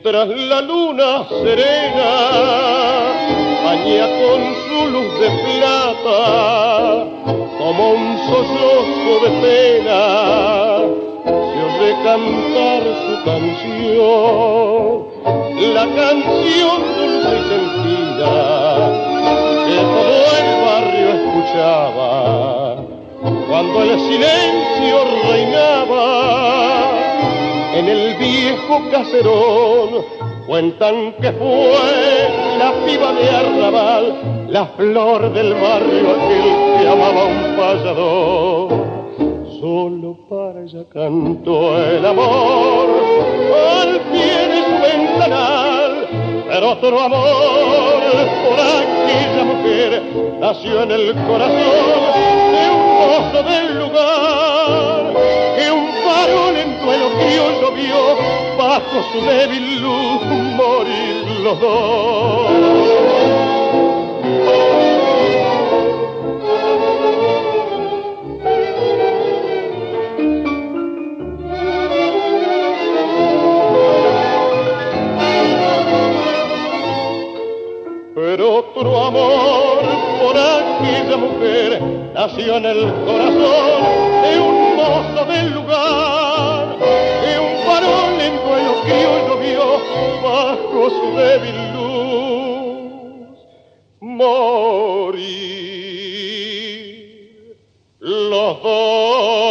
mientras la luna serena baña con su luz de plata como un sollozo de pena, se oye cantar su canción, la canción dulce y sentida que todo el barrio escuchaba cuando el silencio reinaba en el viejo caserón. Cuentan que fue la piba de Arrabal, la flor del barrio, aquel que amaba un payador. Solo para ella cantó el amor al pie de su ventanal, pero otro amor por aquella mujer nació en el corazón de un mozo del lugar, que un varón en duelo criollo vio bajo su débil luz morir los dos. Pero otro amor por aquella mujer nació en el corazón de un mozo del lugar, que un varón en duelo criollo vio bajo su débil luz morir los dos.